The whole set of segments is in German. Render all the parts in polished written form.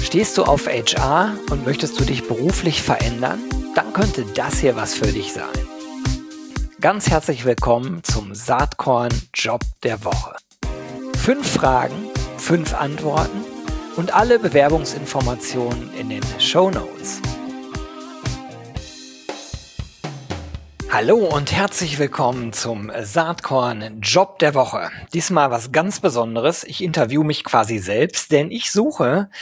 Stehst du auf HR und möchtest du dich beruflich verändern? Dann könnte das hier was für dich sein. Ganz herzlich willkommen zum Saatkorn Job der Woche. 5 Fragen, 5 Antworten und alle Bewerbungsinformationen in den Shownotes. Hallo und herzlich willkommen zum Saatkorn Job der Woche. Diesmal was ganz Besonderes. Ich interviewe mich quasi selbst, denn ich suche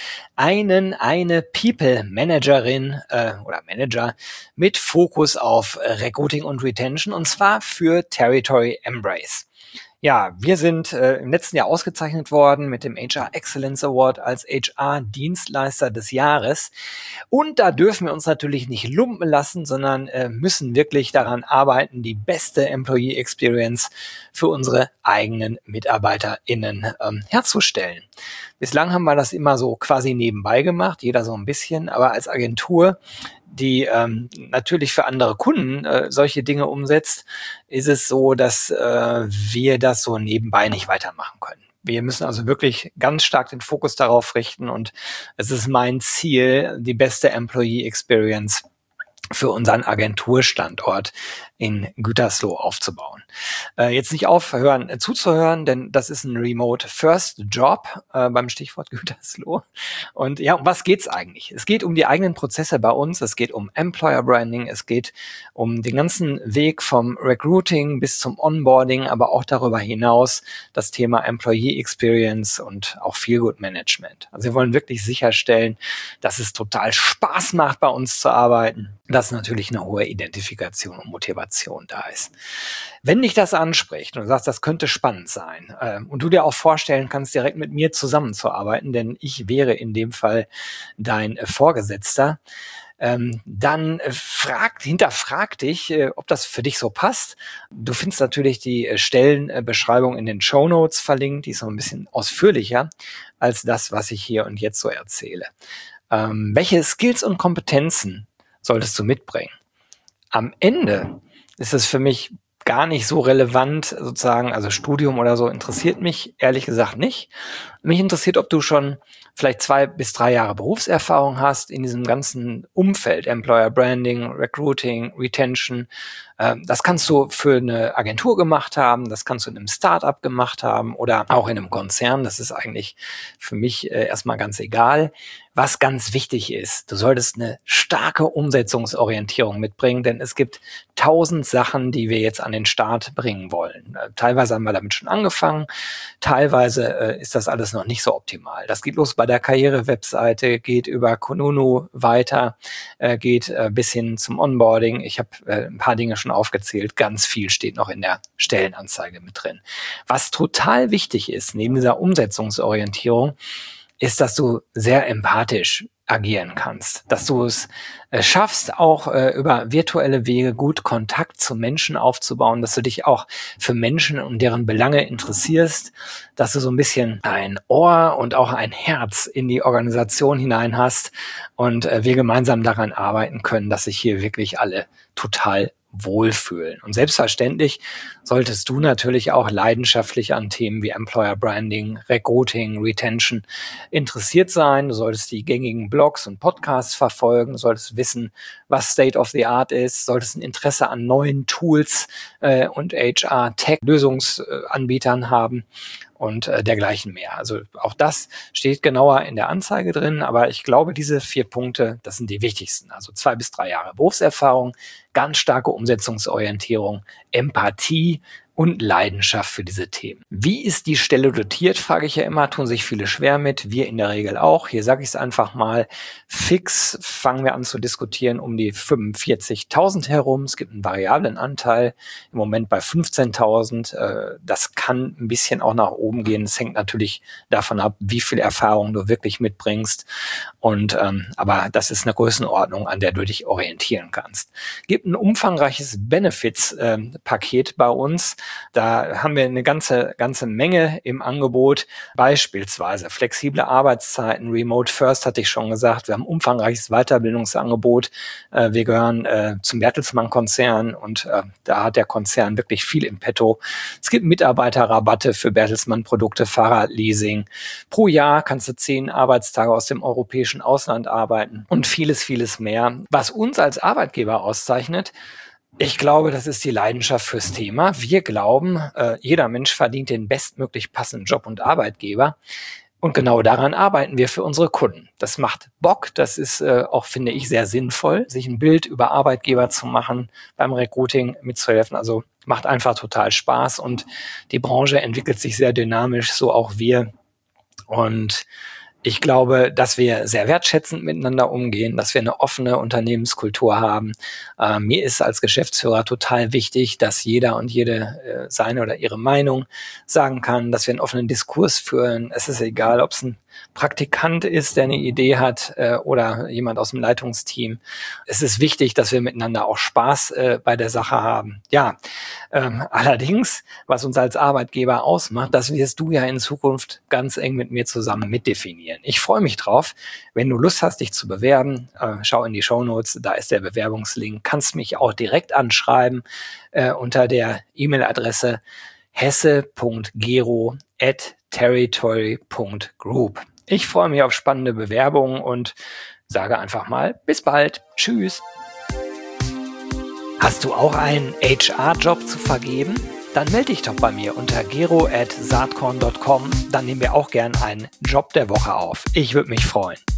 eine People Managerin oder Manager mit Fokus auf Recruiting und Retention, und zwar für Territory Embrace. Ja, wir sind im letzten Jahr ausgezeichnet worden mit dem HR Excellence Award als HR-Dienstleister des Jahres. Und da dürfen wir uns natürlich nicht lumpen lassen, sondern müssen wirklich daran arbeiten, die beste Employee Experience für unsere eigenen MitarbeiterInnen herzustellen. Bislang haben wir das immer so quasi nebenbei gemacht, jeder so ein bisschen, aber als Agentur, die natürlich für andere Kunden solche Dinge umsetzt, ist es so, dass wir das so nebenbei nicht weitermachen können. Wir müssen also wirklich ganz stark den Fokus darauf richten, und es ist mein Ziel, die beste Employee Experience für unseren Agenturstandort in Gütersloh aufzubauen. Jetzt nicht aufhören zuzuhören, denn das ist ein Remote-First-Job beim Stichwort Gütersloh. Und ja, um was geht's eigentlich? Es geht um die eigenen Prozesse bei uns, es geht um Employer Branding, es geht um den ganzen Weg vom Recruiting bis zum Onboarding, aber auch darüber hinaus das Thema Employee Experience und auch Feel-Good Management. Also wir wollen wirklich sicherstellen, dass es total Spaß macht, bei uns zu arbeiten, dass natürlich eine hohe Identifikation und Motivation da ist. Wenn dich das anspricht und du sagst, das könnte spannend sein und du dir auch vorstellen kannst, direkt mit mir zusammenzuarbeiten, denn ich wäre in dem Fall dein Vorgesetzter, dann hinterfrag dich, ob das für dich so passt. Du findest natürlich die Stellenbeschreibung in den Shownotes verlinkt, die ist noch ein bisschen ausführlicher als das, was ich hier und jetzt so erzähle. Welche Skills und Kompetenzen solltest du mitbringen? Am Ende ist es für mich gar nicht so relevant, sozusagen, also Studium oder so interessiert mich ehrlich gesagt nicht. Mich interessiert, ob du schon vielleicht 2 bis 3 Jahre Berufserfahrung hast in diesem ganzen Umfeld, Employer Branding, Recruiting, Retention. Das kannst du für eine Agentur gemacht haben, das kannst du in einem Startup gemacht haben oder auch in einem Konzern. Das ist eigentlich für mich erstmal ganz egal. Was ganz wichtig ist, du solltest eine starke Umsetzungsorientierung mitbringen, denn es gibt 1000 Sachen, die wir jetzt an den Start bringen wollen. Teilweise haben wir damit schon angefangen, teilweise ist das alles noch nicht so optimal. Das geht los bei der Karriere-Webseite, geht über Kununu weiter, geht bis hin zum Onboarding. Ich habe ein paar Dinge schon aufgezählt, ganz viel steht noch in der Stellenanzeige mit drin. Was total wichtig ist, neben dieser Umsetzungsorientierung, ist, dass du sehr empathisch agieren kannst, dass du es schaffst, auch über virtuelle Wege gut Kontakt zu Menschen aufzubauen, dass du dich auch für Menschen und deren Belange interessierst, dass du so ein bisschen ein Ohr und auch ein Herz in die Organisation hinein hast und wir gemeinsam daran arbeiten können, dass sich hier wirklich alle total wohlfühlen. Und selbstverständlich solltest du natürlich auch leidenschaftlich an Themen wie Employer Branding, Recruiting, Retention interessiert sein. Du solltest die gängigen Blogs und Podcasts verfolgen, du solltest wissen, was State of the Art ist, solltest ein Interesse an neuen Tools und HR-Tech-Lösungsanbietern haben und dergleichen mehr. Also auch das steht genauer in der Anzeige drin, aber ich glaube, diese 4 Punkte, das sind die wichtigsten. Also 2 bis 3 Jahre Berufserfahrung, ganz starke Umsetzungsorientierung, Empathie und Leidenschaft für diese Themen. Wie ist die Stelle dotiert, frage ich ja immer, tun sich viele schwer mit, wir in der Regel auch. Hier sage ich es einfach mal, fix fangen wir an zu diskutieren um die 45.000 herum. Es gibt einen variablen Anteil, im Moment bei 15.000. Das kann ein bisschen auch nach oben gehen. Es hängt natürlich davon ab, wie viel Erfahrung du wirklich mitbringst. Aber das ist eine Größenordnung, an der du dich orientieren kannst. Gibt ein umfangreiches Benefits-Paket bei uns. Da haben wir eine ganze Menge im Angebot, beispielsweise flexible Arbeitszeiten, Remote First hatte ich schon gesagt. Wir haben ein umfangreiches Weiterbildungsangebot. Wir gehören zum Bertelsmann-Konzern und da hat der Konzern wirklich viel im Petto. Es gibt Mitarbeiterrabatte für Bertelsmann-Produkte, Fahrradleasing. Pro Jahr kannst du 10 Arbeitstage aus dem europäischen Ausland arbeiten und vieles, vieles mehr. Was uns als Arbeitgeber auszeichnet, ich glaube, das ist die Leidenschaft fürs Thema. Wir glauben, jeder Mensch verdient den bestmöglich passenden Job und Arbeitgeber. Und genau daran arbeiten wir für unsere Kunden. Das macht Bock. Das ist auch, finde ich, sehr sinnvoll, sich ein Bild über Arbeitgeber zu machen, beim Recruiting mitzuhelfen. Also macht einfach total Spaß und die Branche entwickelt sich sehr dynamisch, so auch wir. Und ich glaube, dass wir sehr wertschätzend miteinander umgehen, dass wir eine offene Unternehmenskultur haben. Mir ist als Geschäftsführer total wichtig, dass jeder und jede seine oder ihre Meinung sagen kann, dass wir einen offenen Diskurs führen. Es ist egal, ob es ein Praktikant ist, der eine Idee hat oder jemand aus dem Leitungsteam. Es ist wichtig, dass wir miteinander auch Spaß bei der Sache haben. Ja, allerdings, was uns als Arbeitgeber ausmacht, das wirst du ja in Zukunft ganz eng mit mir zusammen mitdefinieren. Ich freue mich drauf. Wenn du Lust hast, dich zu bewerben, schau in die Shownotes, da ist der Bewerbungslink. Kannst mich auch direkt anschreiben unter der E-Mail-Adresse hesse.gero@territory.group. Ich freue mich auf spannende Bewerbungen und sage einfach mal, bis bald. Tschüss. Hast du auch einen HR-Job zu vergeben? Dann melde dich doch bei mir unter gero@saatkorn.com. Dann nehmen wir auch gern einen Job der Woche auf. Ich würde mich freuen.